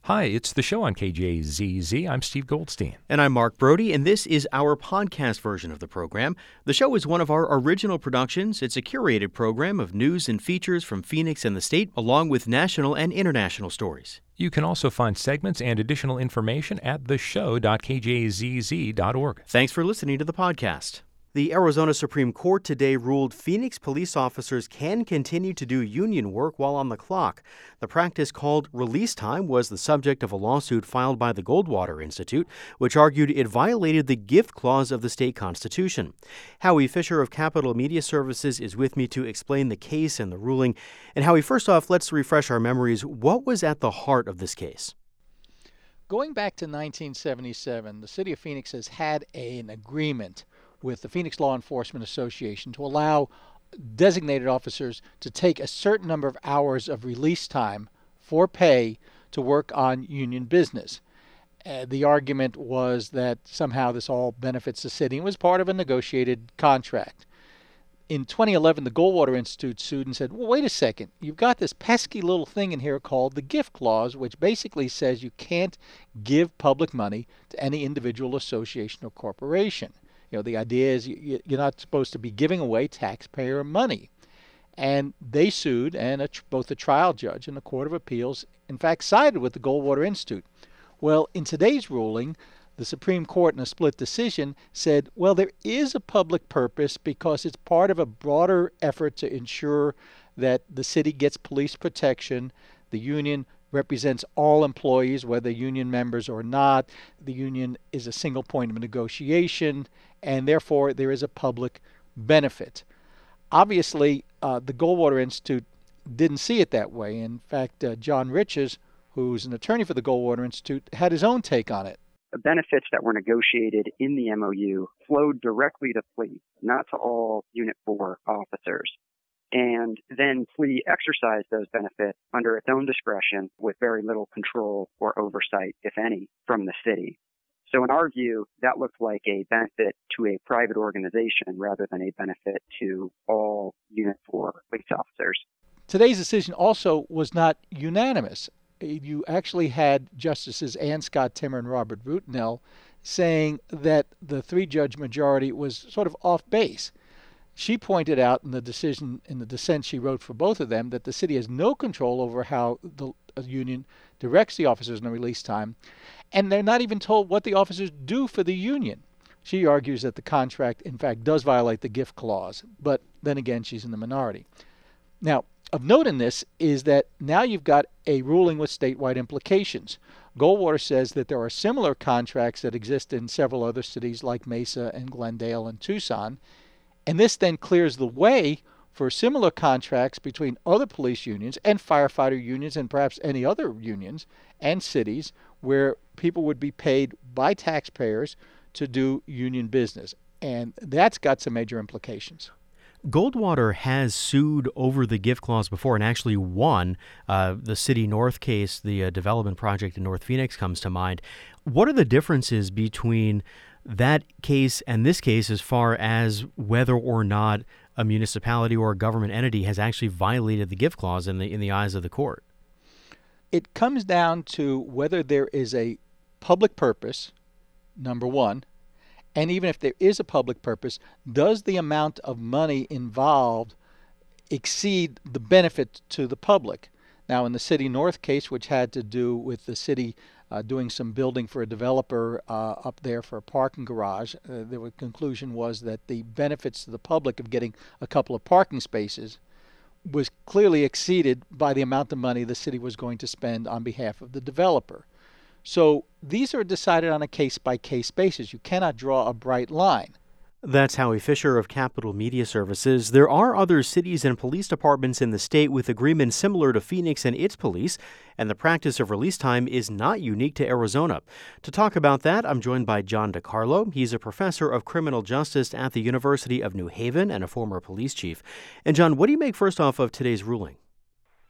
Hi, it's the show on KJZZ. I'm Steve Goldstein. And I'm Mark Brody, and this is our podcast version of the program. The show is one of our original productions. It's a curated program of news and features from Phoenix and the state, along with national and international stories. You can also find segments and additional information at theshow.kjzz.org. Thanks for listening to the podcast. The Arizona Supreme Court today ruled Phoenix police officers can continue to do union work while on the clock. The practice called release time was the subject of a lawsuit filed by the Goldwater Institute, which argued it violated the gift clause of the state constitution. Howie Fisher of Capital Media Services is with me to explain the case and the ruling. And Howie, first off, let's refresh our memories. What was at the heart of this case? Going back to 1977, the city of Phoenix has had an agreement with the Phoenix Law Enforcement Association to allow designated officers to take a certain number of hours of release time for pay to work on union business. The argument was that somehow this all benefits the city and was part of a negotiated contract. In 2011, the Goldwater Institute sued and said, well, wait a second, you've got this pesky little thing in here called the gift clause, which basically says you can't give public money to any individual association or corporation. You know, the idea is you're not supposed to be giving away taxpayer money. And they sued, and both the trial judge and the Court of Appeals, in fact, sided with the Goldwater Institute. Well, in today's ruling, the Supreme Court, in a split decision, said, well, there is a public purpose because it's part of a broader effort to ensure that the city gets police protection. The union represents all employees, whether union members or not. The union is a single point of negotiation, and therefore there is a public benefit. Obviously, the Goldwater Institute didn't see it that way. In fact, John Riches, who's an attorney for the Goldwater Institute, had his own take on it. The benefits that were negotiated in the MOU flowed directly to police, not to all Unit 4 officers. And then Flee exercised those benefits under its own discretion with very little control or oversight, if any, from the city. So in our view, that looked like a benefit to a private organization rather than a benefit to all Unit 4 police officers. Today's decision also was not unanimous. You actually had Justices Ann Scott Timmer and Robert Rutenell saying that the three-judge majority was sort of off base. She pointed out in the dissent she wrote for both of them, that the city has no control over how the union directs the officers in the release time, and they're not even told what the officers do for the union. She argues that the contract, in fact, does violate the gift clause, but then again, she's in the minority. Now, of note in this is that now you've got a ruling with statewide implications. Goldwater says that there are similar contracts that exist in several other cities like Mesa and Glendale and Tucson, and this then clears the way for similar contracts between other police unions and firefighter unions and perhaps any other unions and cities where people would be paid by taxpayers to do union business. And that's got some major implications. Goldwater has sued over the gift clause before and actually won. The City North case, the development project in North Phoenix comes to mind. What are the differences between that case and this case as far as whether or not a municipality or a government entity has actually violated the gift clause in the eyes of the court? It comes down to whether there is a public purpose, number one, and even if there is a public purpose, does the amount of money involved exceed the benefit to the public? Now, in the City North case, which had to do with the city doing some building for a developer up there for a parking garage, the conclusion was that the benefits to the public of getting a couple of parking spaces was clearly exceeded by the amount of money the city was going to spend on behalf of the developer. So these are decided on a case-by-case basis. You cannot draw a bright line. That's Howie Fisher of Capital Media Services. There are other cities and police departments in the state with agreements similar to Phoenix and its police, and the practice of release time is not unique to Arizona. To talk about that, I'm joined by John DeCarlo. He's a professor of criminal justice at the University of New Haven and a former police chief. And John, what do you make first off of today's ruling?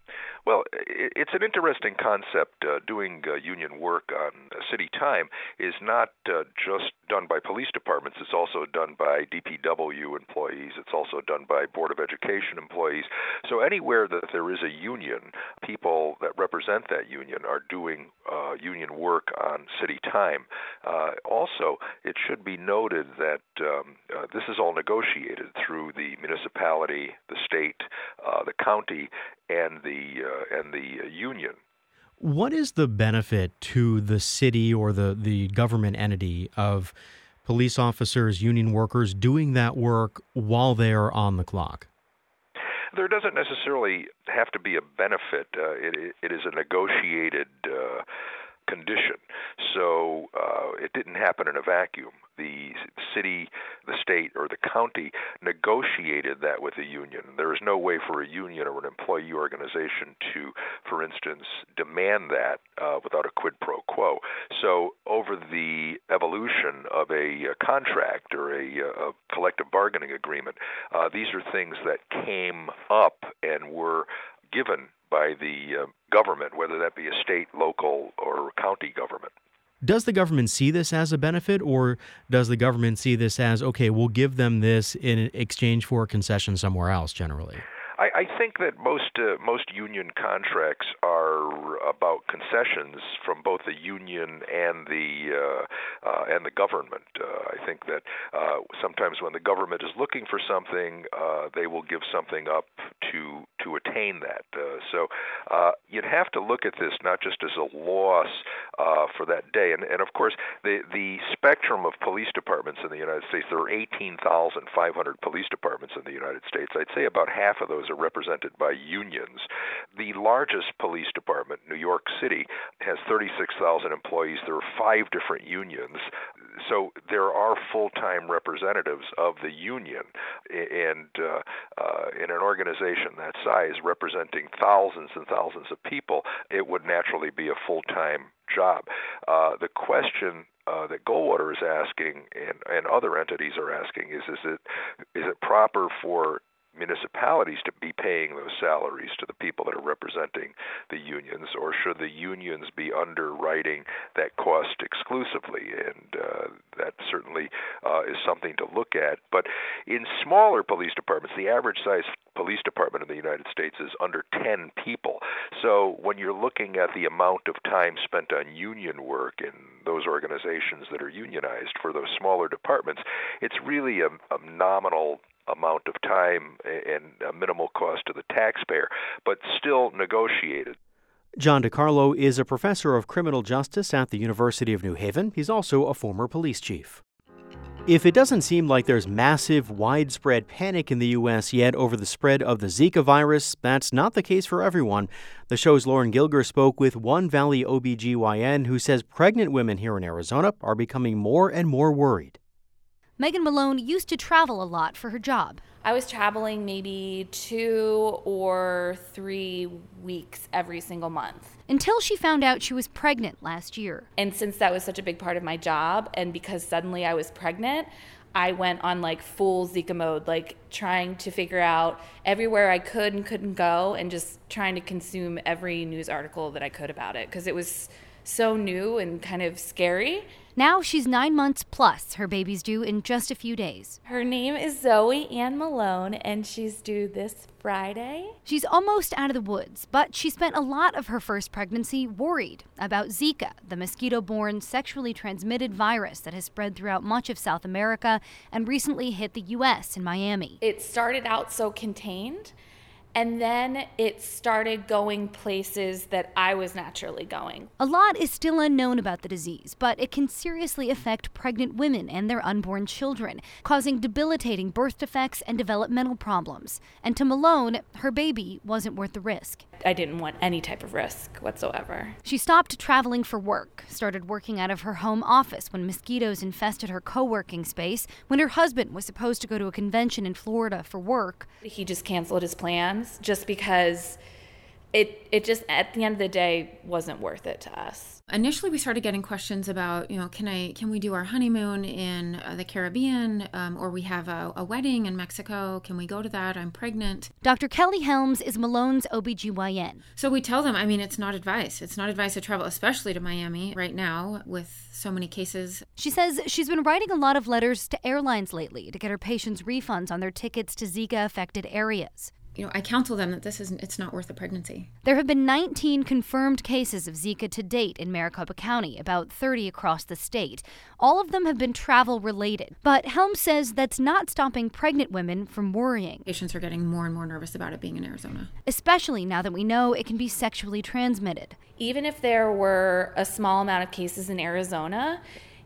Well, it's an interesting concept. Doing union work on city time is not just done by police departments. It's also done by DPW employees. It's also done by Board of Education employees. So anywhere that there is a union, people that represent that union are doing union work on city time. Also, it should be noted that this is all negotiated through the municipality, the state, the county, and the union. What is the benefit to the city or the government entity of police officers, union workers doing that work while they're on the clock? There doesn't necessarily have to be a benefit. It is a negotiated condition. So it didn't happen in a vacuum. The city, the state, or the county negotiated that with the union. There is no way for a union or an employee organization to, for instance, demand that without a quid pro quo. So over the evolution of a contract or a collective bargaining agreement, these are things that came up and were given by the government, whether that be a state, local, or county government. Does the government see this as a benefit, or does the government see this as, okay, we'll give them this in exchange for a concession somewhere else generally? I think that most union contracts are about concessions from both the union and the government. I think that sometimes when the government is looking for something, they will give something up to attain that. So you'd have to look at this not just as a loss for that day, and of course the spectrum of police departments in the United States. There are 18,500 police departments in the United States. I'd say about half of those are represented by unions. The largest police department, New York City, has 36,000 employees. There are 5 different unions. So there are full-time representatives of the union, and in an organization that size representing thousands and thousands of people, it would naturally be a full-time job. The question that Goldwater is asking and other entities are asking is it proper for municipalities to be paying those salaries to the people that are representing the unions, or should the unions be underwriting that cost exclusively? And that certainly is something to look at. But in smaller police departments, the average size police department in the United States is under 10 people. So when you're looking at the amount of time spent on union work in those organizations that are unionized for those smaller departments, it's really a nominal amount of time and a minimal cost to the taxpayer, but still negotiated. John DiCarlo is a professor of criminal justice at the University of New Haven. He's also a former police chief. If it doesn't seem like there's massive, widespread panic in the U.S. yet over the spread of the Zika virus, that's not the case for everyone. The show's Lauren Gilger spoke with One Valley OBGYN who says pregnant women here in Arizona are becoming more and more worried. Megan Malone used to travel a lot for her job. I was traveling maybe 2 or 3 weeks every single month. Until she found out she was pregnant last year. And since that was such a big part of my job, and because suddenly I was pregnant, I went on full Zika mode, trying to figure out everywhere I could and couldn't go, and just trying to consume every news article that I could about it, because it was so new and kind of scary. Now she's 9 months plus. Her baby's due in just a few days. Her name is Zoe Ann Malone, and she's due this Friday. She's almost out of the woods, but she spent a lot of her first pregnancy worried about Zika, the mosquito-borne, sexually transmitted virus that has spread throughout much of South America and recently hit the U.S. in Miami. It started out so contained, and then it started going places that I was naturally going. A lot is still unknown about the disease, but it can seriously affect pregnant women and their unborn children, causing debilitating birth defects and developmental problems. And to Malone, her baby wasn't worth the risk. I didn't want any type of risk whatsoever. She stopped traveling for work, started working out of her home office when mosquitoes infested her co-working space. When her husband was supposed to go to a convention in Florida for work, he just canceled his plans just because It just, at the end of the day, wasn't worth it to us. Initially, we started getting questions about, can we do our honeymoon in the Caribbean, or we have a wedding in Mexico? Can we go to that? I'm pregnant. Dr. Kelly Helms is Malone's OBGYN. So we tell them, it's not advice. It's not advice to travel, especially to Miami right now with so many cases. She says she's been writing a lot of letters to airlines lately to get her patients refunds on their tickets to Zika-affected areas. I counsel them that it's not worth the pregnancy. There have been 19 confirmed cases of Zika to date in Maricopa County, about 30 across the state. All of them have been travel-related. But Helms says that's not stopping pregnant women from worrying. Patients are getting more and more nervous about it being in Arizona. Especially now that we know it can be sexually transmitted. Even if there were a small amount of cases in Arizona,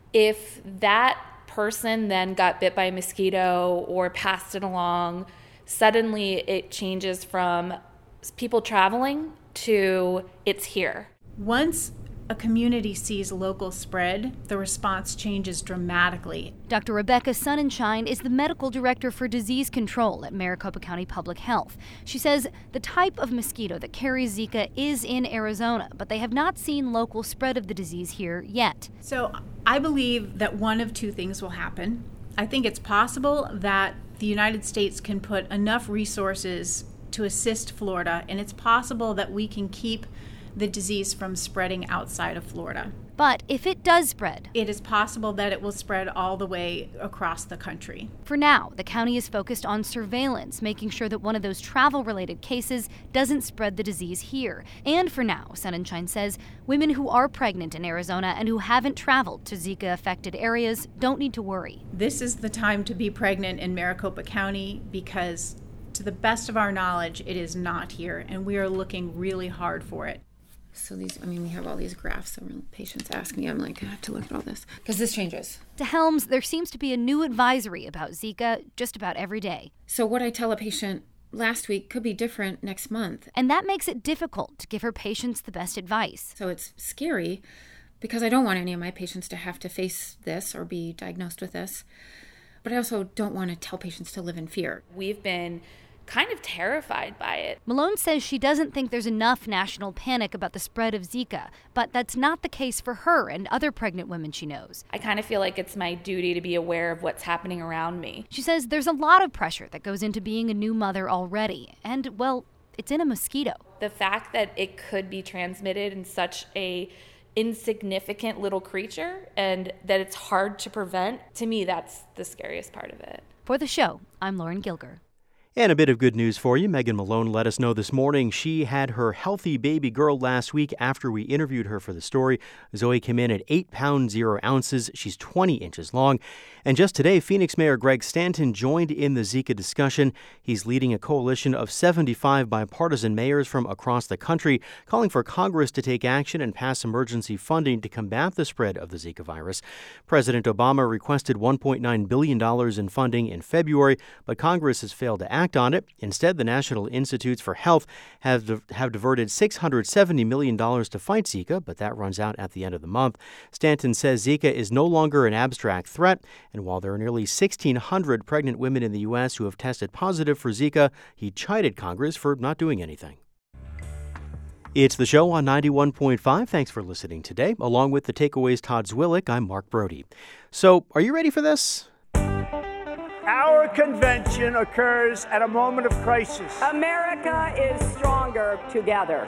if that person then got bit by a mosquito or passed it along, suddenly it changes from people traveling to it's here. Once a community sees local spread, the response changes dramatically. Dr. Rebecca Sonnenschein is the medical director for disease control at Maricopa County Public Health. She says the type of mosquito that carries Zika is in Arizona, but they have not seen local spread of the disease here yet. So I believe that one of two things will happen. I think it's possible that the United States can put enough resources to assist Florida, and it's possible that we can keep the disease from spreading outside of Florida. But if it does spread, it is possible that it will spread all the way across the country. For now, the county is focused on surveillance, making sure that one of those travel-related cases doesn't spread the disease here. And for now, Sonnenschein says, women who are pregnant in Arizona and who haven't traveled to Zika-affected areas don't need to worry. This is the time to be pregnant in Maricopa County because, to the best of our knowledge, it is not here, and we are looking really hard for it. So we have all these graphs. So patients ask me, I'm like, I have to look at all this because this changes. To Helms, there seems to be a new advisory about Zika just about every day. So what I tell a patient last week could be different next month. And that makes it difficult to give her patients the best advice. So it's scary because I don't want any of my patients to have to face this or be diagnosed with this. But I also don't want to tell patients to live in fear. We've been kind of terrified by it. Malone says she doesn't think there's enough national panic about the spread of Zika, but that's not the case for her and other pregnant women she knows. I kind of feel like it's my duty to be aware of what's happening around me. She says there's a lot of pressure that goes into being a new mother already, and, well, it's in a mosquito. The fact that it could be transmitted in such a insignificant little creature and that it's hard to prevent, to me, that's the scariest part of it. For the show, I'm Lauren Gilger. And a bit of good news for you. Megan Malone let us know this morning she had her healthy baby girl last week after we interviewed her for the story. Zoe came in at 8 pounds 0 ounces. She's 20 inches long. And just today, Phoenix Mayor Greg Stanton joined in the Zika discussion. He's leading a coalition of 75 bipartisan mayors from across the country, calling for Congress to take action and pass emergency funding to combat the spread of the Zika virus. President Obama requested $1.9 billion in funding in February, but Congress has failed to act on it. Instead, the National Institutes for Health have diverted $670 million to fight Zika, but that runs out at the end of the month. Stanton says Zika is no longer an abstract threat, and while there are nearly 1,600 pregnant women in the U.S. who have tested positive for Zika, he chided Congress for not doing anything. It's the show on 91.5. Thanks for listening today. Along with the Takeaways' Todd Zwillich, I'm Mark Brody. So, are you ready for this? Our convention occurs at a moment of crisis. America is stronger together.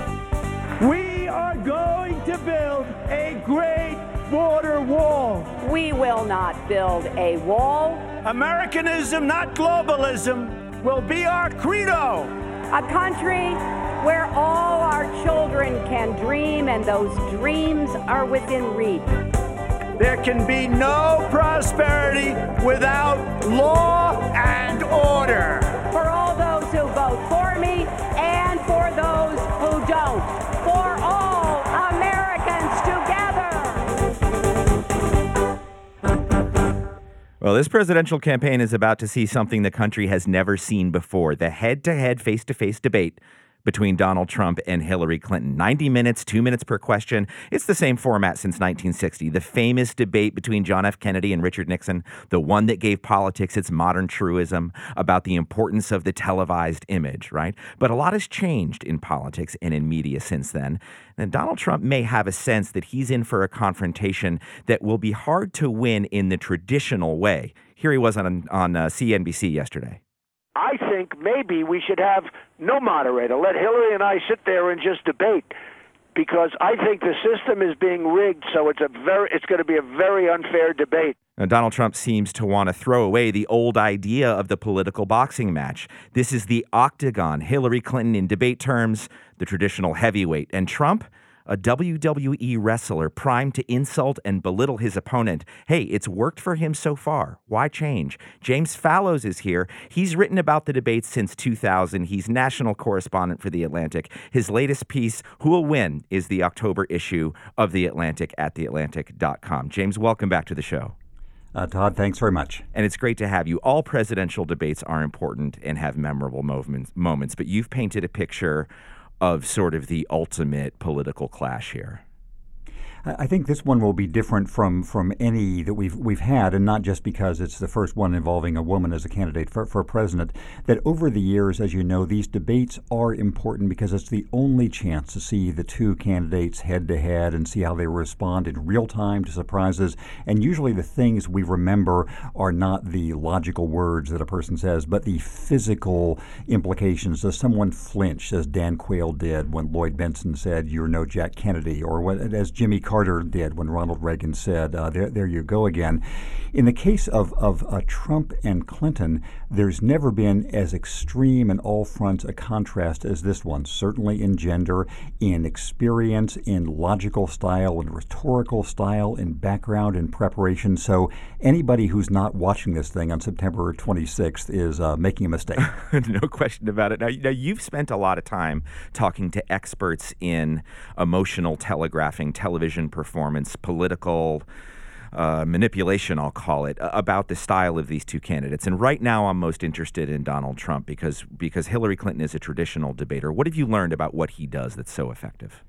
We are going to build a great border wall. We will not build a wall. Americanism, not globalism, will be our credo. A country where all our children can dream and those dreams are within reach. There can be no prosperity without law and order. For all those who vote for me and for those who don't. For all Americans together. Well, this presidential campaign is about to see something the country has never seen before. The head-to-head, face-to-face debate between Donald Trump and Hillary Clinton. 90 minutes, 2 minutes per question. It's the same format since 1960. The famous debate between John F. Kennedy and Richard Nixon, the one that gave politics its modern truism about the importance of the televised image, right? But a lot has changed in politics and in media since then. And Donald Trump may have a sense that he's in for a confrontation that will be hard to win in the traditional way. Here he was on CNBC yesterday. I think maybe we should have no moderator. Let Hillary and I sit there and just debate, because I think the system is being rigged, so it's going to be a very unfair debate. Now, Donald Trump seems to want to throw away the old idea of the political boxing match. This is the octagon. Hillary Clinton in debate terms, the traditional heavyweight, and Trump, a WWE wrestler primed to insult and belittle his opponent. Hey, it's worked for him so far. Why change? James Fallows is here. He's written about the debates since 2000. He's national correspondent for The Atlantic. His latest piece, Who Will Win, is the October issue of The Atlantic at theatlantic.com. James, welcome back to the show. Todd, thanks very much. And it's great to have you. All presidential debates are important and have memorable moments, but you've painted a picture of sort of the ultimate political clash here. I think this one will be different from any that we've had, and not just because it's the first one involving a woman as a candidate for president. That over the years, as you know, these debates are important because it's the only chance to see the two candidates head to head and see how they respond in real time to surprises. And usually the things we remember are not the logical words that a person says, but the physical implications. Does someone flinch, as Dan Quayle did when Lloyd Bentsen said, "You're no Jack Kennedy," or as Jimmy Carter did when Ronald Reagan said, there you go again. In the case of Trump and Clinton, there's never been as extreme in all fronts a contrast as this one, certainly in gender, in experience, in logical style, in rhetorical style, in background, in preparation. So anybody who's not watching this thing on September 26th is making a mistake. No question about it. Now, you've spent a lot of time talking to experts in emotional telegraphing, television performance, political manipulation, I'll call it, about the style of these two candidates. And right now I'm most interested in Donald Trump because Hillary Clinton is a traditional debater. What have you learned about what he does that's so effective?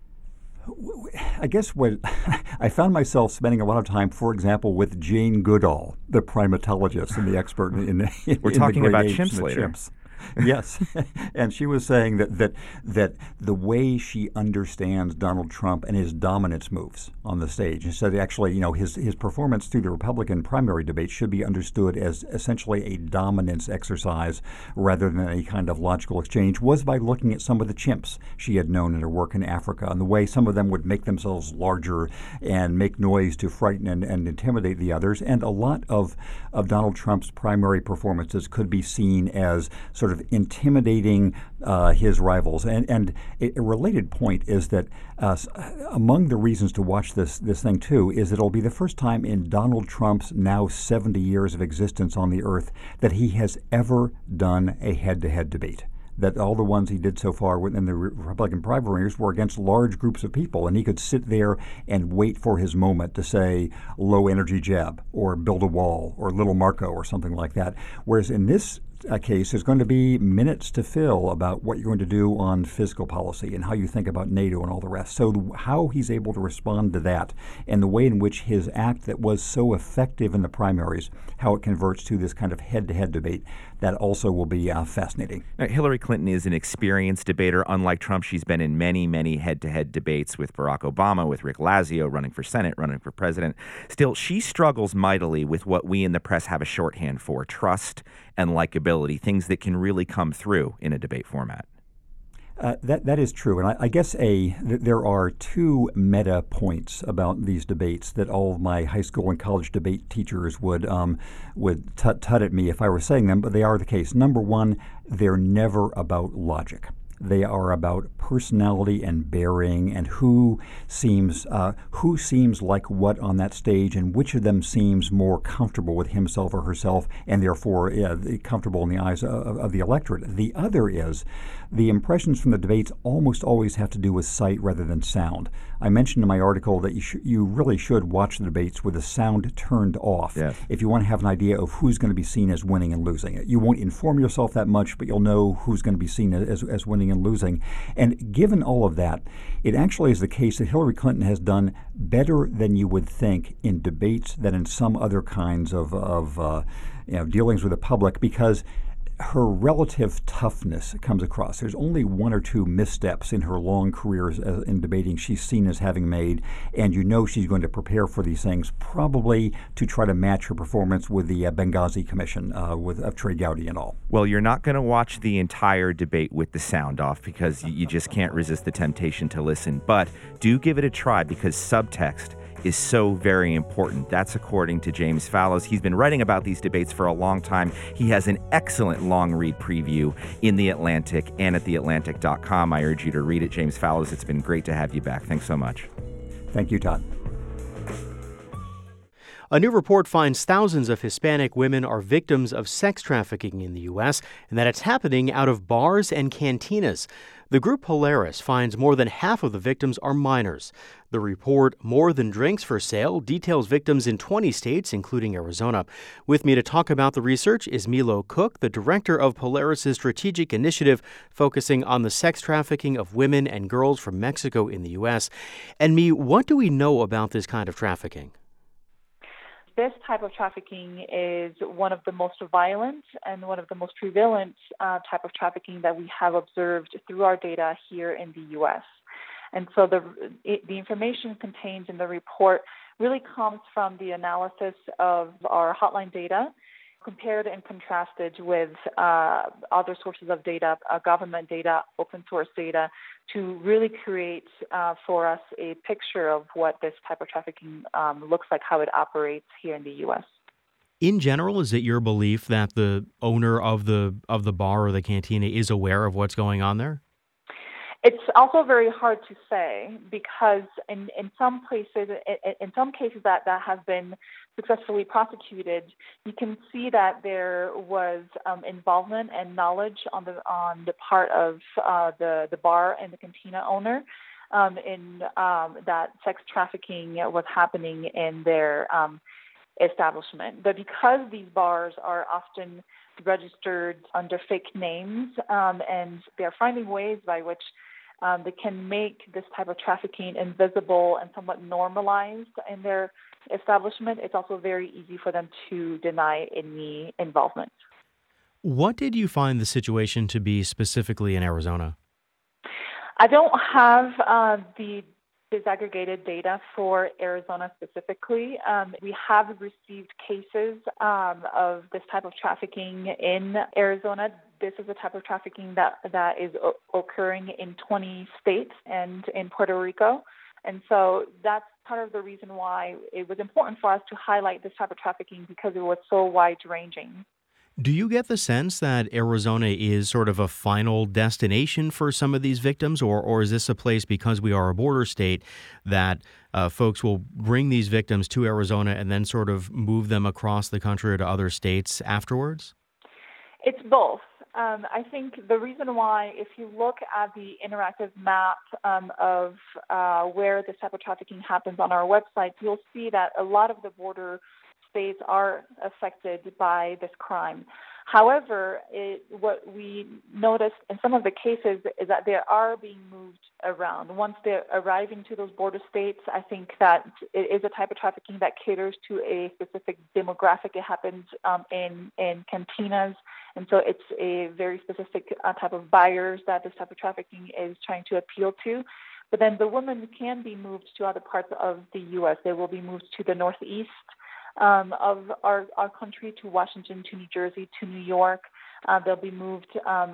I guess what I found myself spending a lot of time, for example, with Jane Goodall, the primatologist and the expert in We're talking about chimps later. Chimps. Yes, and she was saying that the way she understands Donald Trump and his dominance moves on the stage, and said actually, his performance through the Republican primary debate should be understood as essentially a dominance exercise rather than any kind of logical exchange, was by looking at some of the chimps she had known in her work in Africa and the way some of them would make themselves larger and make noise to frighten and intimidate the others. And a lot of Donald Trump's primary performances could be seen as sort of intimidating his rivals. And a related point is that among the reasons to watch this thing too is that it'll be the first time in Donald Trump's now 70 years of existence on the earth that he has ever done a head-to-head debate. That all the ones he did so far in the Republican primaries were against large groups of people, and he could sit there and wait for his moment to say low-energy jab or build a wall or little Marco or something like that. Whereas in this case, there's going to be minutes to fill about what you're going to do on fiscal policy and how you think about NATO and all the rest. So how he's able to respond to that and the way in which his act that was so effective in the primaries, how it converts to this kind of head-to-head debate, that also will be fascinating. Now, Hillary Clinton is an experienced debater. Unlike Trump, she's been in many, many head-to-head debates with Barack Obama, with Rick Lazio, running for Senate, running for president. Still, she struggles mightily with what we in the press have a shorthand for, trust and likability, things that can really come through in a debate format. That is true, and I guess there are two meta points about these debates that all of my high school and college debate teachers would tut at me if I were saying them, but they are the case. Number one, they're never about logic. They are about personality and bearing and who seems like what on that stage and which of them seems more comfortable with himself or herself and therefore comfortable in the eyes of the electorate. The other is the impressions from the debates almost always have to do with sight rather than sound. I mentioned in my article that you really should watch the debates with the sound turned off if you want to have an idea of who's going to be seen as winning and losing. You won't inform yourself that much, but you'll know who's going to be seen as winning and losing. And given all of that, it actually is the case that Hillary Clinton has done better than you would think in debates than in some other kinds of dealings with the public, because her relative toughness comes across. There's only one or two missteps in her long career in debating she's seen as having made, and you know she's going to prepare for these things, probably to try to match her performance with the Benghazi Commission of Trey Gowdy and all. Well, you're not going to watch the entire debate with the sound off because you just can't resist the temptation to listen, but do give it a try because subtext is so very important. That's according to James Fallows. He's been writing about these debates for a long time. He has an excellent long-read preview in The Atlantic and at theatlantic.com. I urge you to read it. James Fallows, it's been great to have you back. Thanks so much. Thank you, Todd. A new report finds thousands of Hispanic women are victims of sex trafficking in the U.S. and that it's happening out of bars and cantinas. The group Polaris finds more than half of the victims are minors. The report, More Than Drinks for Sale, details victims in 20 states, including Arizona. With me to talk about the research is Milo Cook, the director of Polaris' strategic initiative focusing on the sex trafficking of women and girls from Mexico in the U.S. And what do we know about this kind of trafficking? This type of trafficking is one of the most violent and one of the most prevalent type of trafficking that we have observed through our data here in the U.S. And so the information contained in the report really comes from the analysis of our hotline data, compared and contrasted with other sources of data, government data, open source data, to really create for us a picture of what this type of trafficking looks like, how it operates here in the U.S. In general, is it your belief that the owner of the bar or the cantina is aware of what's going on there? It's also very hard to say because in some cases that have been successfully prosecuted, you can see that there was involvement and knowledge on the part of the bar and the cantina owner in that sex trafficking was happening in their establishment. But because these bars are often registered under fake names and they're finding ways by which they can make this type of trafficking invisible and somewhat normalized in their establishment, it's also very easy for them to deny any involvement. What did you find the situation to be specifically in Arizona? I don't have the disaggregated data for Arizona specifically. We have received cases of this type of trafficking in Arizona. This is a type of trafficking that is occurring in 20 states and in Puerto Rico. And so that's part of the reason why it was important for us to highlight this type of trafficking, because it was so wide-ranging. Do you get the sense that Arizona is sort of a final destination for some of these victims, or is this a place, because we are a border state, that folks will bring these victims to Arizona and then sort of move them across the country or to other states afterwards? It's both. I think the reason why, if you look at the interactive map of where this type of trafficking happens on our website, you'll see that a lot of the border states are affected by this crime. However, what we noticed in some of the cases is that they are being moved around. Once they're arriving to those border states, I think that it is a type of trafficking that caters to a specific demographic. It happens in cantinas, and so it's a very specific type of buyers that this type of trafficking is trying to appeal to. But then the women can be moved to other parts of the U.S. They will be moved to the Northeast of our country, to Washington, to New Jersey, to New York. They'll be moved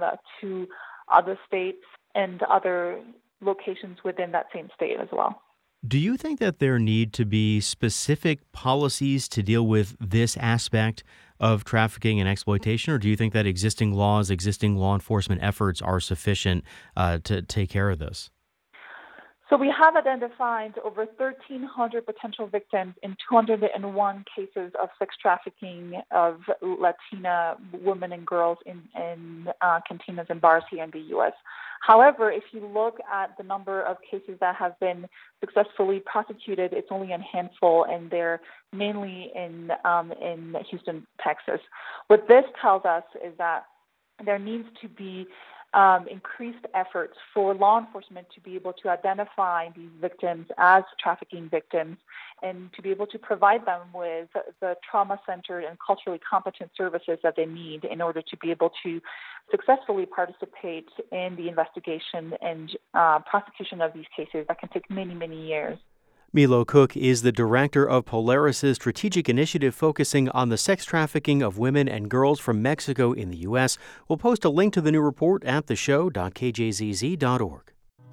to other states and other locations within that same state as well. Do you think that there need to be specific policies to deal with this aspect of trafficking and exploitation, or do you think that existing laws, existing law enforcement efforts are sufficient to take care of this? So we have identified over 1,300 potential victims in 201 cases of sex trafficking of Latina women and girls in cantinas and bars here in the U.S. However, if you look at the number of cases that have been successfully prosecuted, it's only a handful, and they're mainly in Houston, Texas. What this tells us is that there needs to be increased efforts for law enforcement to be able to identify these victims as trafficking victims and to be able to provide them with the trauma-centered and culturally competent services that they need in order to be able to successfully participate in the investigation and prosecution of these cases that can take many, many years. Milo Cook is the director of Polaris's strategic initiative focusing on the sex trafficking of women and girls from Mexico in the U.S. We'll post a link to the new report at theshow.kjzz.org.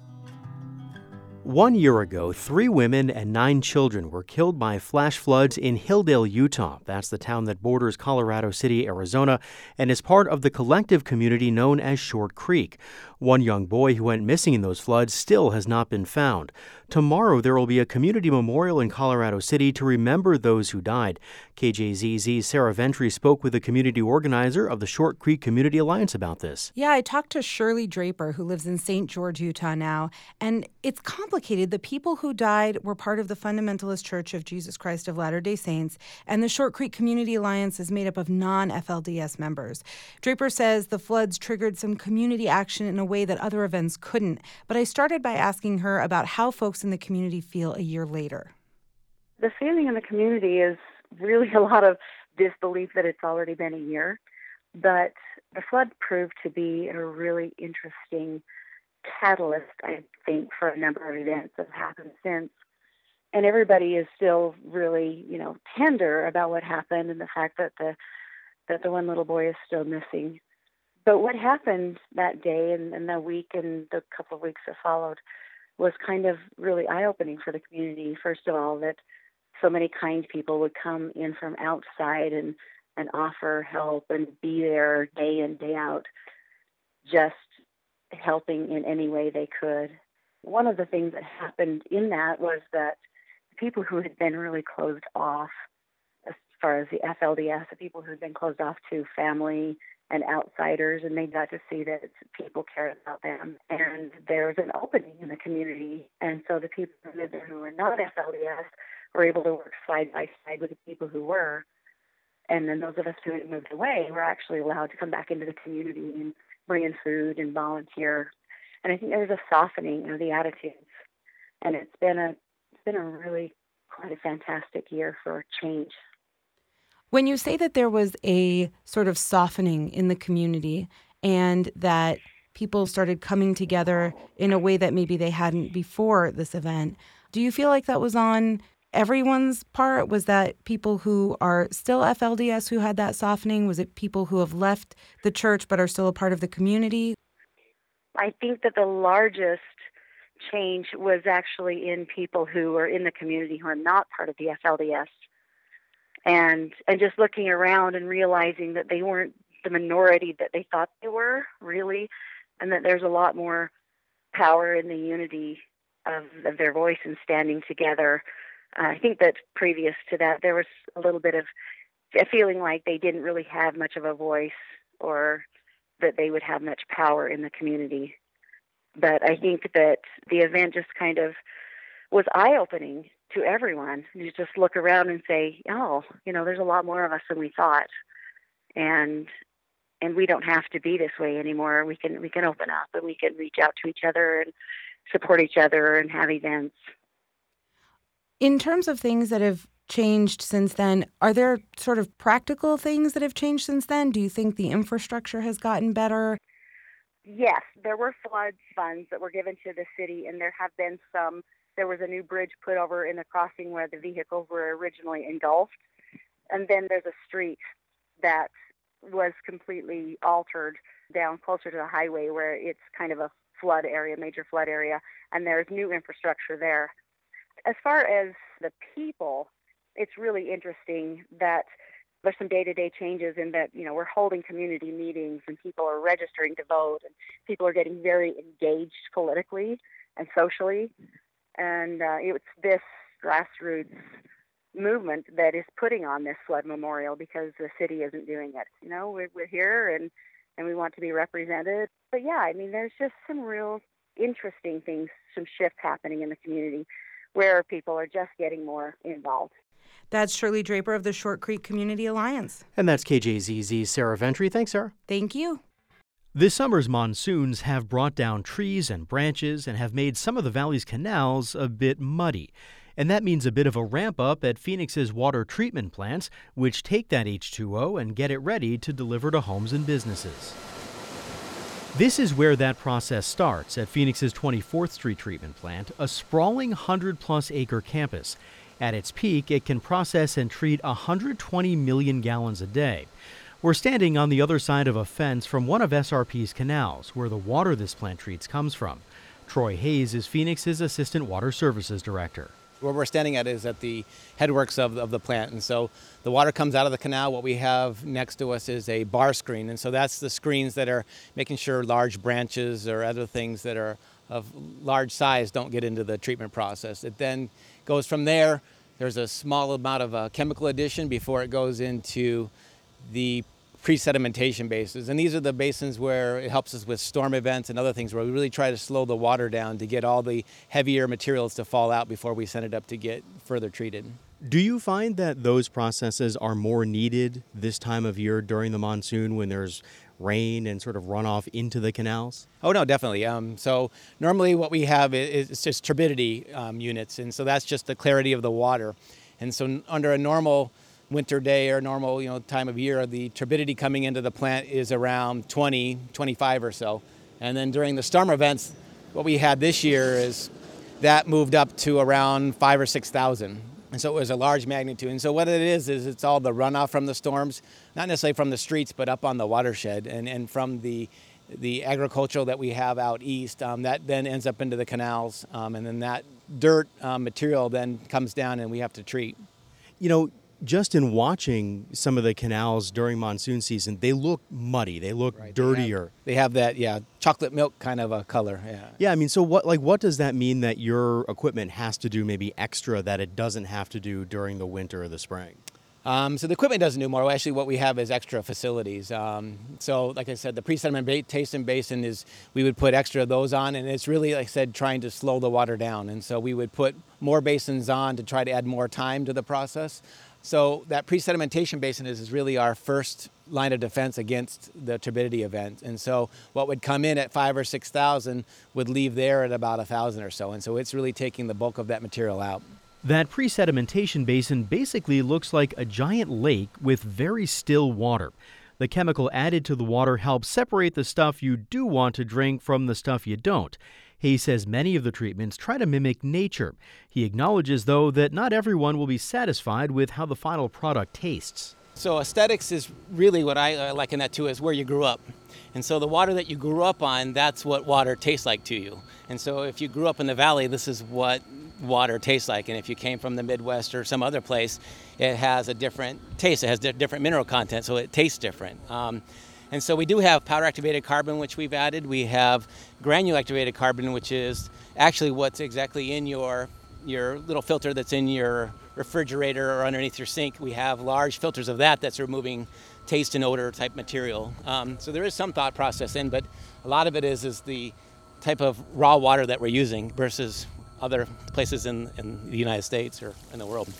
1 year ago, 3 women and 9 children were killed by flash floods in Hildale, Utah. That's the town that borders Colorado City, Arizona, and is part of the collective community known as Short Creek. One young boy who went missing in those floods still has not been found. Tomorrow, there will be a community memorial in Colorado City to remember those who died. KJZZ's Sarah Ventry spoke with the community organizer of the Short Creek Community Alliance about this. Yeah, I talked to Shirley Draper, who lives in St. George, Utah now, and it's complicated. The people who died were part of the Fundamentalist Church of Jesus Christ of Latter-day Saints, and the Short Creek Community Alliance is made up of non-FLDS members. Draper says the floods triggered some community action in a way that other events couldn't, but I started by asking her about how folks in the community feel a year later. The feeling in the community is really a lot of disbelief that it's already been a year, but the flood proved to be a really interesting catalyst, I think, for a number of events that have happened since. And everybody is still really, tender about what happened and the fact that the one little boy is still missing. But what happened that day and the week and the couple of weeks that followed was kind of really eye-opening for the community. First of all, that so many kind people would come in from outside and offer help and be there day in, day out, just helping in any way they could. One of the things that happened in that was that the people who had been really closed off, as far as the FLDS, the people who had been closed off to family and outsiders, and they got to see that people cared about them. And there was an opening in the community, and so the people who lived there who were not FLDS were able to work side by side with the people who were. And then those of us who had moved away were actually allowed to come back into the community and bring in food and volunteer. And I think there was a softening of the attitudes. And it's been a really quite a fantastic year for change. When you say that there was a sort of softening in the community and that people started coming together in a way that maybe they hadn't before this event, do you feel like that was on everyone's part? Was that people who are still FLDS who had that softening? Was it people who have left the church but are still a part of the community? I think that the largest change was actually in people who are in the community who are not part of the FLDS. And just looking around and realizing that they weren't the minority that they thought they were, really, and that there's a lot more power in the unity of their voice and standing together. I think that previous to that, there was a little bit of a feeling like they didn't really have much of a voice or that they would have much power in the community. But I think that the event just kind of was eye-opening to everyone. You just look around and say, there's a lot more of us than we thought. And we don't have to be this way anymore. We can open up and we can reach out to each other and support each other and have events. In terms of things that have changed since then, are there sort of practical things that have changed since then? Do you think the infrastructure has gotten better? Yes, there were flood funds that were given to the city, and there have been some. There was a new bridge put over in the crossing where the vehicles were originally engulfed. And then there's a street that was completely altered down closer to the highway where it's kind of a flood area, major flood area, and there's new infrastructure there. As far as the people, it's really interesting that there's some day-to-day changes in that, we're holding community meetings and people are registering to vote and people are getting very engaged politically and socially. And it's this grassroots movement that is putting on this flood memorial because the city isn't doing it. We're here and we want to be represented. But yeah, I mean, there's just some real interesting things, some shifts happening in the community where people are just getting more involved. That's Shirley Draper of the Short Creek Community Alliance. And that's KJZZ's Sarah Ventry. Thanks, Sarah. Thank you. This summer's monsoons have brought down trees and branches and have made some of the valley's canals a bit muddy. And that means a bit of a ramp up at Phoenix's water treatment plants, which take that H2O and get it ready to deliver to homes and businesses. This is where that process starts at Phoenix's 24th Street treatment plant, a sprawling 100-plus acre campus. At its peak, it can process and treat 120 million gallons a day. We're standing on the other side of a fence from one of SRP's canals, where the water this plant treats comes from. Troy Hayes is Phoenix's Assistant Water Services Director. Where we're standing at is at the headworks of the plant, and so the water comes out of the canal. What we have next to us is a bar screen, and so that's the screens that are making sure large branches or other things that are of large size don't get into the treatment process. It then goes from there. There's a small amount of chemical addition before it goes into the pre-sedimentation basins, and these are the basins where it helps us with storm events and other things where we really try to slow the water down to get all the heavier materials to fall out before we send it up to get further treated. Do you find that those processes are more needed this time of year during the monsoon when there's rain and sort of runoff into the canals? Oh, no, definitely. So normally what we have is just turbidity units, and so that's just the clarity of the water. And so under a normal winter day or normal time of year, the turbidity coming into the plant is around 20, 25 or so. And then during the storm events, what we had this year is that moved up to around 5,000 or 6,000. And so it was a large magnitude. And so what it is it's all the runoff from the storms, not necessarily from the streets, but up on the watershed and from the agricultural that we have out east. That then ends up into the canals. And then that dirt material then comes down and we have to treat. Just in watching some of the canals during monsoon season, they look muddy. They look dirtier. They have that, chocolate milk kind of a color. Yeah, I mean, so what does that mean that your equipment has to do maybe extra that it doesn't have to do during the winter or the spring? So the equipment doesn't do more. Actually, what we have is extra facilities. So like I said, the pre-sedimentation basin is, we would put extra of those on, and it's really, like I said, trying to slow the water down. And so we would put more basins on to try to add more time to the process. So that pre-sedimentation basin is really our first line of defense against the turbidity event. And so what would come in at 5,000 or 6,000 would leave there at about 1,000 or so. And so it's really taking the bulk of that material out. That pre-sedimentation basin basically looks like a giant lake with very still water. The chemical added to the water helps separate the stuff you do want to drink from the stuff you don't. He says many of the treatments try to mimic nature. He acknowledges, though, that not everyone will be satisfied with how the final product tastes. So aesthetics is really what I liken that to, is where you grew up. And so the water that you grew up on, that's what water tastes like to you. And so if you grew up in the valley, this is what water tastes like. And if you came from the Midwest or some other place, it has a different taste. It has different mineral content, so it tastes different. And so we do have powder-activated carbon, which we've added. We have granule-activated carbon, which is actually what's exactly in your little filter that's in your refrigerator or underneath your sink. We have large filters of that's removing taste and odor type material. So there is some thought process in, but a lot of it is the type of raw water that we're using versus other places in the United States or in the world.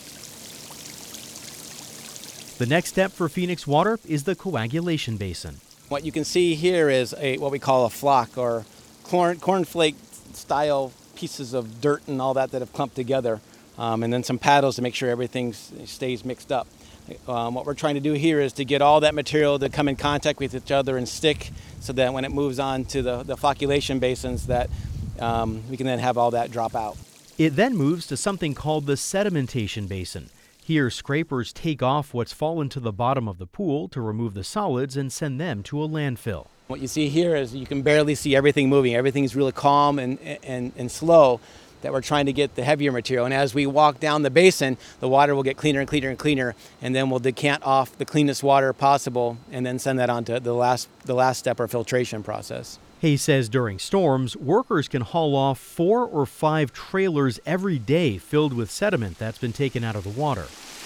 The next step for Phoenix Water is the coagulation basin. What you can see here is what we call a flock, or cornflake style pieces of dirt and all that have clumped together, and then some paddles to make sure everything stays mixed up. What we're trying to do here is to get all that material to come in contact with each other and stick, so that when it moves on to the flocculation basins, that we can then have all that drop out. It then moves to something called the sedimentation basin. Here, scrapers take off what's fallen to the bottom of the pool to remove the solids and send them to a landfill. What you see here is you can barely see everything moving. Everything's really calm and slow, that we're trying to get the heavier material. And as we walk down the basin, the water will get cleaner and cleaner and cleaner, and then we'll decant off the cleanest water possible and then send that on to the last step, our filtration process. Hayes says during storms, workers can haul off 4 or 5 trailers every day filled with sediment that's been taken out of the water.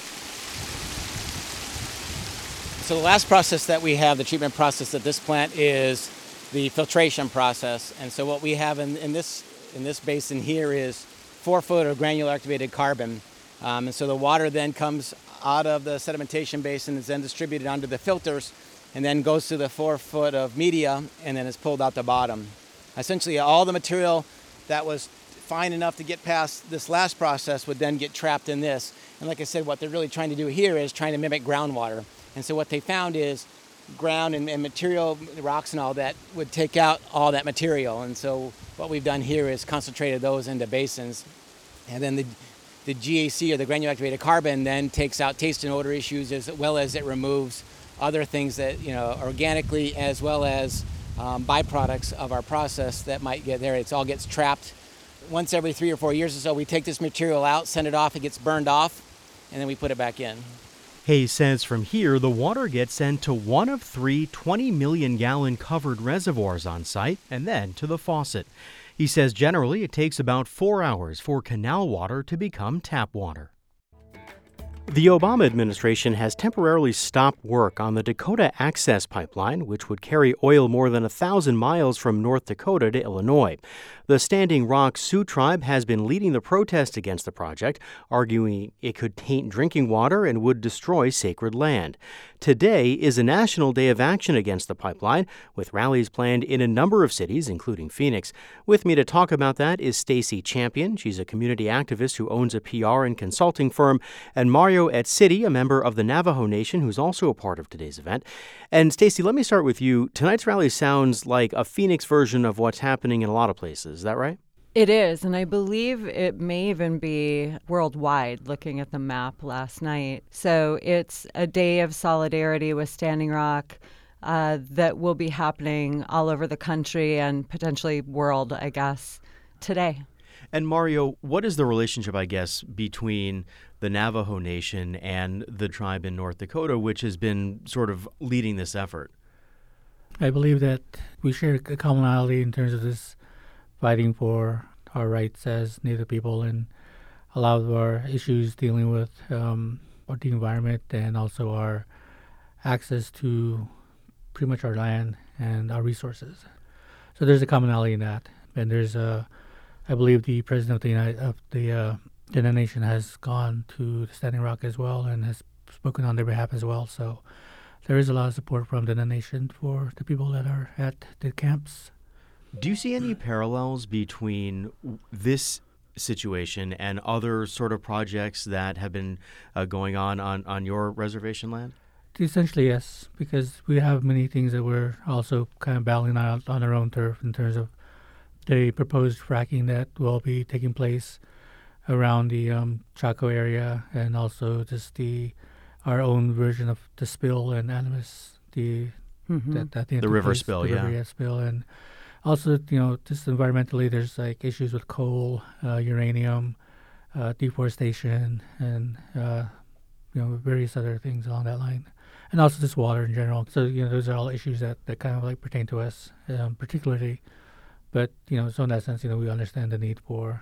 So the last process that we have, the treatment process at this plant, is the filtration process. And so what we have in this basin here is 4 foot of granular activated carbon. And so the water then comes out of the sedimentation basin, is then distributed onto the filters, and then goes through the 4 foot of media, and then is pulled out the bottom. Essentially, all the material that was fine enough to get past this last process would then get trapped in this. And like I said, what they're really trying to do here is trying to mimic groundwater. And so what they found is ground and material, rocks and all that, would take out all that material. And so what we've done here is concentrated those into basins. And then the GAC, or the granular activated carbon, then takes out taste and odor issues, as well as it removes other things that, organically, as well as byproducts of our process that might get there. It all gets trapped. Once every 3 or 4 years or so, we take this material out, send it off, it gets burned off, and then we put it back in. Hayes says from here, the water gets sent to one of 3 20-million-gallon covered reservoirs on site and then to the faucet. He says generally it takes about 4 hours for canal water to become tap water. The Obama administration has temporarily stopped work on the Dakota Access Pipeline, which would carry oil more than 1,000 miles from North Dakota to Illinois. The Standing Rock Sioux Tribe has been leading the protest against the project, arguing it could taint drinking water and would destroy sacred land. Today is a national day of action against the pipeline, with rallies planned in a number of cities, including Phoenix. With me to talk about that is Stacy Champion. She's a community activist who owns a PR and consulting firm, and Mario Etcity, a member of the Navajo Nation, who's also a part of today's event. And Stacy, let me start with you. Tonight's rally sounds like a Phoenix version of what's happening in a lot of places. Is that right? It is, and I believe it may even be worldwide, looking at the map last night. So it's a day of solidarity with Standing Rock that will be happening all over the country and potentially world, I guess, today. And Mario, what is the relationship, I guess, between the Navajo Nation and the tribe in North Dakota, which has been sort of leading this effort? I believe that we share a commonality in terms of this fighting for our rights as Native people, and a lot of our issues dealing with the environment and also our access to pretty much our land and our resources. So there's a commonality in that. And there's I believe the president of the Dene Nation has gone to the Standing Rock as well and has spoken on their behalf as well. So there is a lot of support from the Dene Nation for the people that are at the camps. Do you see any parallels between this situation and other sort of projects that have been going on your reservation land? Essentially, yes, because we have many things that we're also kind of battling out on our own turf in terms of the proposed fracking that will be taking place around the Chaco area, and also just our own version of the spill and Animas, the river spill, river spill, and also, just environmentally, there's like issues with coal, uranium, deforestation, and various other things along that line, and also just water in general. So those are all issues that kind of like pertain to us particularly. But so in that sense, we understand the need for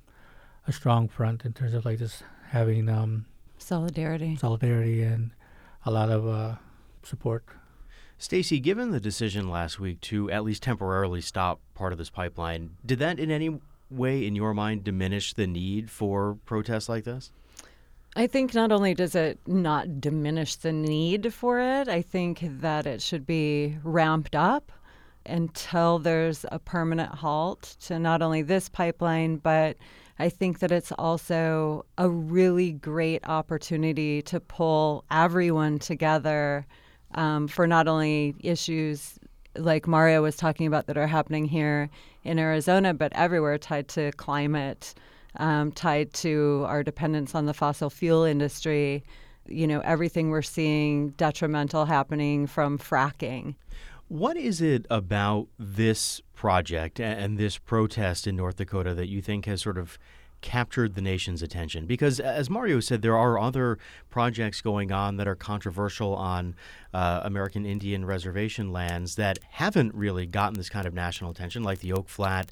a strong front in terms of like just having solidarity and a lot of support. Stacy, given the decision last week to at least temporarily stop part of this pipeline, did that in any way, in your mind, diminish the need for protests like this? I think not only does it not diminish the need for it, I think that it should be ramped up until there's a permanent halt to not only this pipeline, but I think that it's also a really great opportunity to pull everyone together for not only issues like Mario was talking about that are happening here in Arizona, but everywhere, tied to climate, tied to our dependence on the fossil fuel industry, everything we're seeing detrimental happening from fracking. What is it about this project and this protest in North Dakota that you think has sort of captured the nation's attention? Because, as Mario said, there are other projects going on that are controversial on American Indian reservation lands that haven't really gotten this kind of national attention, like the Oak Flat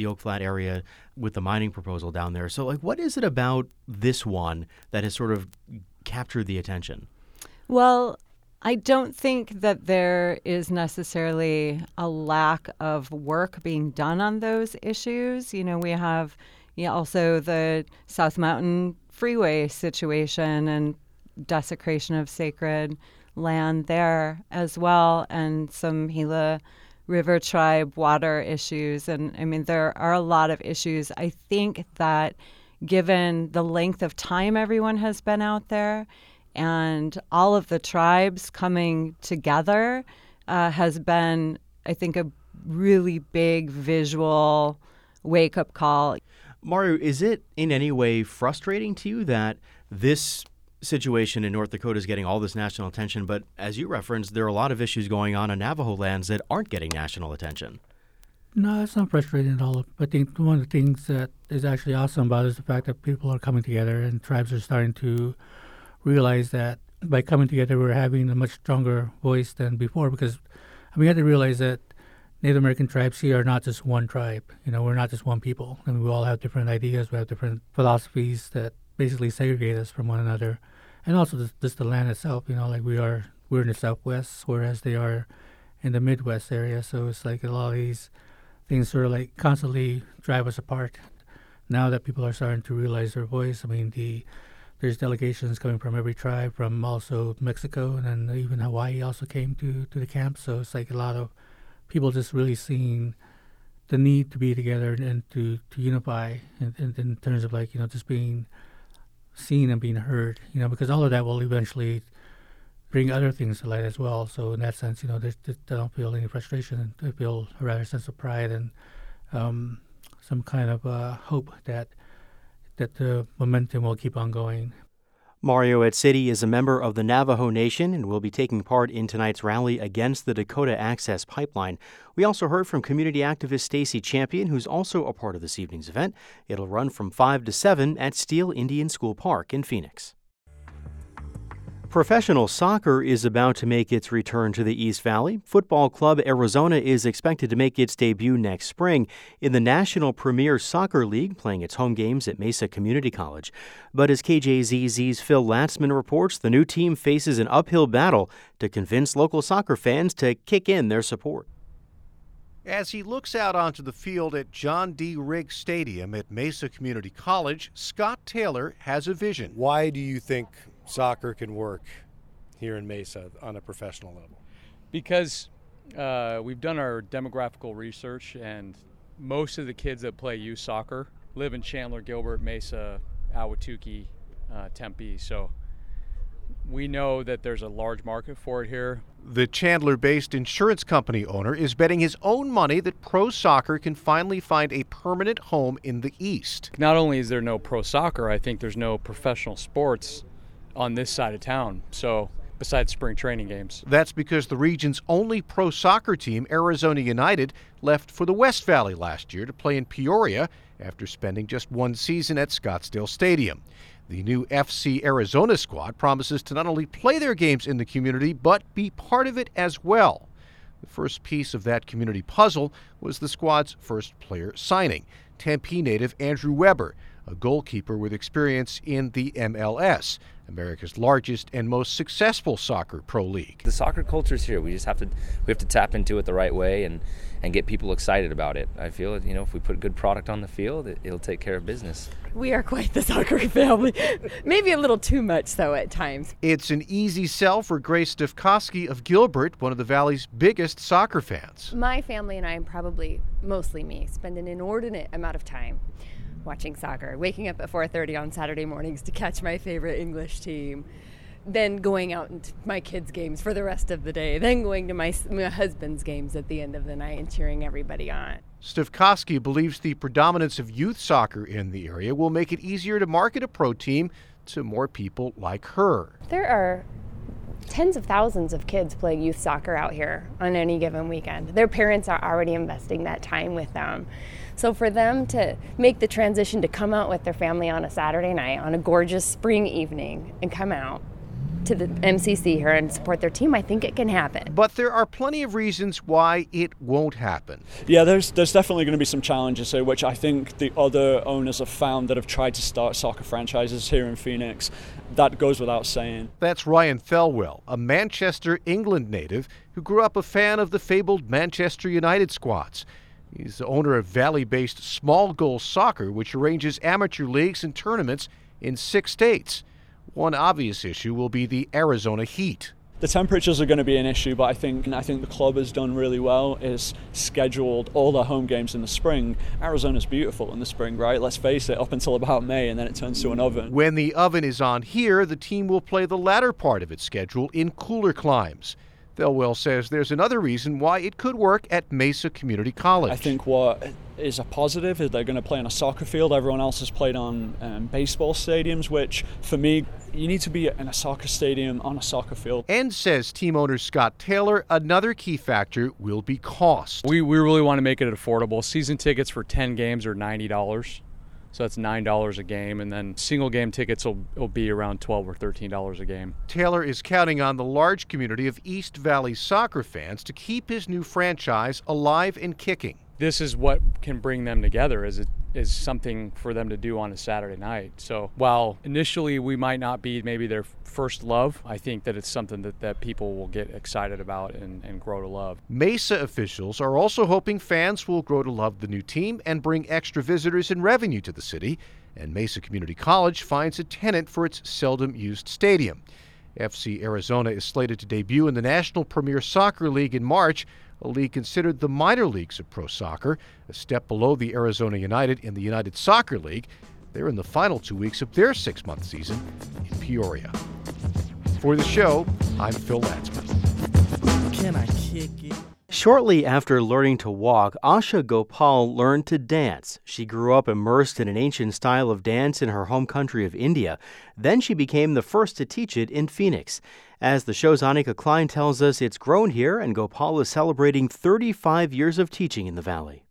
area with the mining proposal down there. So, what is it about this one that has sort of captured the attention? Well, I don't think that there is necessarily a lack of work being done on those issues. We have also the South Mountain Freeway situation and desecration of sacred land there as well, and some Gila River Tribe water issues. And there are a lot of issues. I think that given the length of time everyone has been out there and all of the tribes coming together has been, I think, a really big visual wake-up call. Mario, is it in any way frustrating to you that this situation in North Dakota is getting all this national attention, but as you referenced, there are a lot of issues going on in Navajo lands that aren't getting national attention? No, it's not frustrating at all. I think one of the things that is actually awesome about it is the fact that people are coming together and tribes are starting to realize that by coming together, we're having a much stronger voice than before, because we have to realize that Native American tribes here are not just one tribe. We're not just one people. We all have different ideas. We have different philosophies that basically segregate us from one another. And also just the land itself, we're in the Southwest, whereas they are in the Midwest area. So it's like a lot of these things sort of constantly drive us apart. Now that people are starting to realize their voice, there's delegations coming from every tribe, from also Mexico, and then even Hawaii also came to the camp. So it's a lot of people just really seeing the need to be together and to unify in terms of just being seen and being heard, because all of that will eventually bring other things to light as well. So in that sense, they don't feel any frustration. They feel a rather sense of pride and some kind of hope that the momentum will keep on going. Mario Etcidi is a member of the Navajo Nation and will be taking part in tonight's rally against the Dakota Access Pipeline. We also heard from community activist Stacy Champion, who's also a part of this evening's event. It'll run from 5 to 7 at Steele Indian School Park in Phoenix. Professional soccer is about to make its return to the East Valley. Football Club Arizona is expected to make its debut next spring in the National Premier Soccer League, playing its home games at Mesa Community College. But as KJZZ's Phil Latzman reports, the new team faces an uphill battle to convince local soccer fans to kick in their support. As he looks out onto the field at John D. Riggs Stadium at Mesa Community College, Scott Taylor has a vision. Why do you think soccer can work here in Mesa on a professional level? Because we've done our demographical research, and most of the kids that play youth soccer live in Chandler, Gilbert, Mesa, Ahwatukee, Tempe. So we know that there's a large market for it here. The Chandler-based insurance company owner is betting his own money that pro soccer can finally find a permanent home in the East. Not only is there no pro soccer, I think there's no professional sports on this side of town, so besides spring training games. That's because the region's only pro soccer team, Arizona United, left for the West Valley last year to play in Peoria after spending just one season at Scottsdale Stadium. The new FC Arizona squad promises to not only play their games in the community, but be part of it as well. The first piece of that community puzzle was the squad's first player signing, Tempe native Andrew Weber, a goalkeeper with experience in the MLS, America's largest and most successful soccer pro league. The soccer culture's here. We have to tap into it the right way and get people excited about it. I feel if we put good product on the field, it'll take care of business. We are quite the soccer family. Maybe a little too much so at times. It's an easy sell for Grace Stefkoski of Gilbert, one of the Valley's biggest soccer fans. My family and I, and probably mostly me, spend an inordinate amount of time watching soccer, waking up at 4:30 on Saturday mornings to catch my favorite English team, then going out into my kids' games for the rest of the day, then going to my husband's games at the end of the night and cheering everybody on. Stefkoski believes the predominance of youth soccer in the area will make it easier to market a pro team to more people like her. There are Tens of thousands of kids play youth soccer out here on any given weekend. Their parents are already investing that time with them. So for them to make the transition to come out with their family on a Saturday night, on a gorgeous spring evening, and come out to the MCC here and support their team, I think it can happen. But there are plenty of reasons why it won't happen. Yeah, there's definitely going to be some challenges here, which I think the other owners have found that have tried to start soccer franchises here in Phoenix. That goes without saying. That's Ryan Thelwell, a Manchester, England native who grew up a fan of the fabled Manchester United squads. He's the owner of Valley-based Small Goal Soccer, which arranges amateur leagues and tournaments in 6 states. One obvious issue will be the Arizona heat. The temperatures are going to be an issue, but I think the club has done really well, is scheduled all their home games in the spring. Arizona's beautiful in the spring, right? Let's face it, up until about May, and then it turns to an oven. When the oven is on here, the team will play the latter part of its schedule in cooler climes. Thelwell says there's another reason why it could work at Mesa Community College. I think what is a positive is they're going to play on a soccer field. Everyone else has played on baseball stadiums, which for me, you need to be in a soccer stadium on a soccer field. And says team owner Scott Taylor, another key factor will be cost. We really want to make it affordable. Season tickets for 10 games are $90. So that's $9 a game, and then single game tickets will be around $12 or $13 a game. Taylor is counting on the large community of East Valley soccer fans to keep his new franchise alive and kicking. This is what can bring them together, is something for them to do on a Saturday night. So while initially we might not be maybe their first love, I think that it's something that people will get excited about and grow to love. Mesa officials are also hoping fans will grow to love the new team and bring extra visitors and revenue to the city. And Mesa Community College finds a tenant for its seldom-used stadium. FC Arizona is slated to debut in the National Premier Soccer League in March, a league considered the minor leagues of pro soccer, a step below the Arizona United and the United Soccer League. They're in the final 2 weeks of their 6-month season in Peoria. For the show, I'm Phil Latzman. Can I kick it? Shortly after learning to walk, Asha Gopal learned to dance. She grew up immersed in an ancient style of dance in her home country of India. Then she became the first to teach it in Phoenix. As the show's Annika Klein tells us, it's grown here, and Gopal is celebrating 35 years of teaching in the Valley.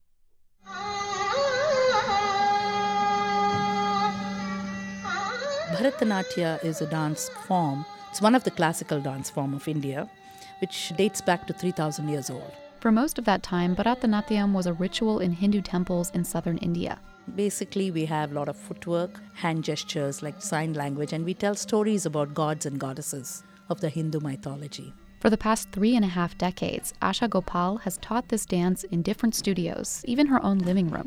Bharatanatyam is a dance form. It's one of the classical dance forms of India, which dates back to 3,000 years old. For most of that time, Bharatanatyam was a ritual in Hindu temples in southern India. Basically, we have a lot of footwork, hand gestures like sign language, and we tell stories about gods and goddesses of the Hindu mythology. For the past 3.5 decades, Asha Gopal has taught this dance in different studios, even her own living room.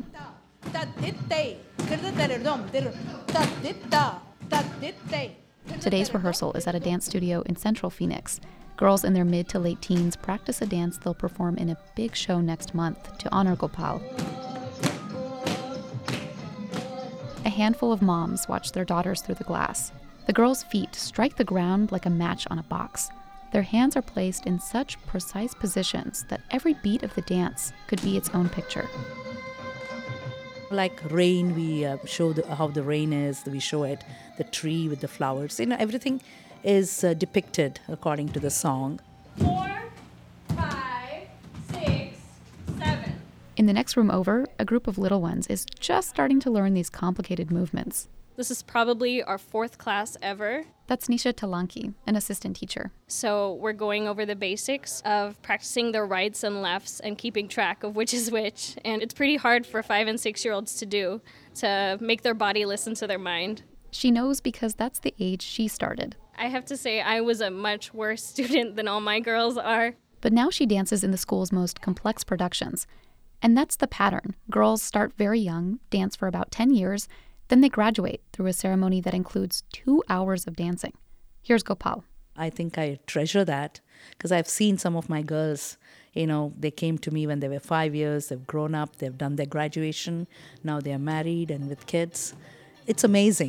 Today's rehearsal is at a dance studio in Central Phoenix. Girls in their mid to late teens practice a dance they'll perform in a big show next month to honor Gopal. A handful of moms watch their daughters through the glass. The girls' feet strike the ground like a match on a box. Their hands are placed in such precise positions that every beat of the dance could be its own picture. Like rain, we show how the rain is, we show it, the tree with the flowers. Everything is depicted according to the song. 4, 5, 6, 7. In the next room over, a group of little ones is just starting to learn these complicated movements. This is probably our 4th class ever. That's Nisha Talanki, an assistant teacher. So we're going over the basics of practicing the rights and lefts and keeping track of which is which. And it's pretty hard for 5- and 6-year-olds to do, to make their body listen to their mind. She knows because that's the age she started. I have to say I was a much worse student than all my girls are. But now she dances in the school's most complex productions. And that's the pattern. Girls start very young, dance for about 10 years, then they graduate through a ceremony that includes 2 hours of dancing. Here's Gopal. I think I treasure that because I've seen some of my girls, they came to me when they were 5 years, they've grown up, they've done their graduation, now they're married and with kids. It's amazing.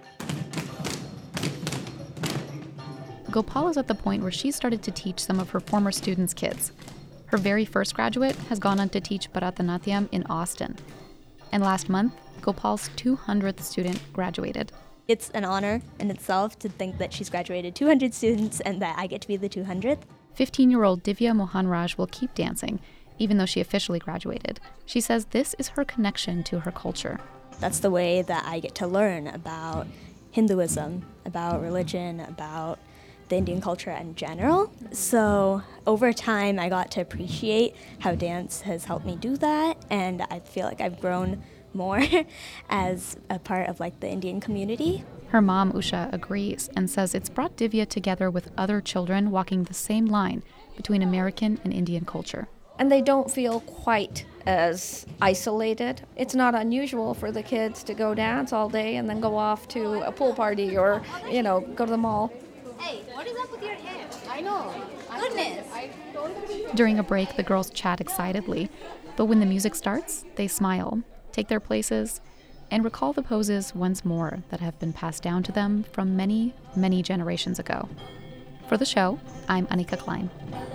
Gopal is at the point where she started to teach some of her former students' kids. Her very first graduate has gone on to teach Bharatanatyam in Austin. And last month, Gopal's 200th student graduated. It's an honor in itself to think that she's graduated 200 students and that I get to be the 200th. 15-year-old Divya Mohanraj will keep dancing, even though she officially graduated. She says this is her connection to her culture. That's the way that I get to learn about Hinduism, about religion, about the Indian culture in general. So over time, I got to appreciate how dance has helped me do that, and I feel like I've grown more as a part of like the Indian community. Her mom, Usha, agrees and says it's brought Divya together with other children walking the same line between American and Indian culture. And they don't feel quite as isolated. It's not unusual for the kids to go dance all day and then go off to a pool party or, go to the mall. Hey, what is up with your hair? I know. Goodness. During a break, the girls chat excitedly, but when the music starts, they smile, take their places, and recall the poses once more that have been passed down to them from many, many generations ago. For the show, I'm Anika Klein.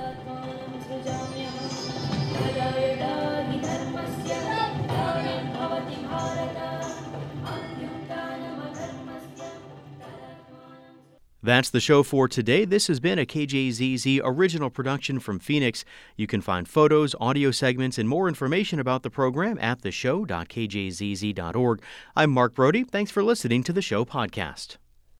That's the show for today. This has been a KJZZ original production from Phoenix. You can find photos, audio segments, and more information about the program at theshow.kjzz.org. I'm Mark Brody. Thanks for listening to the show podcast.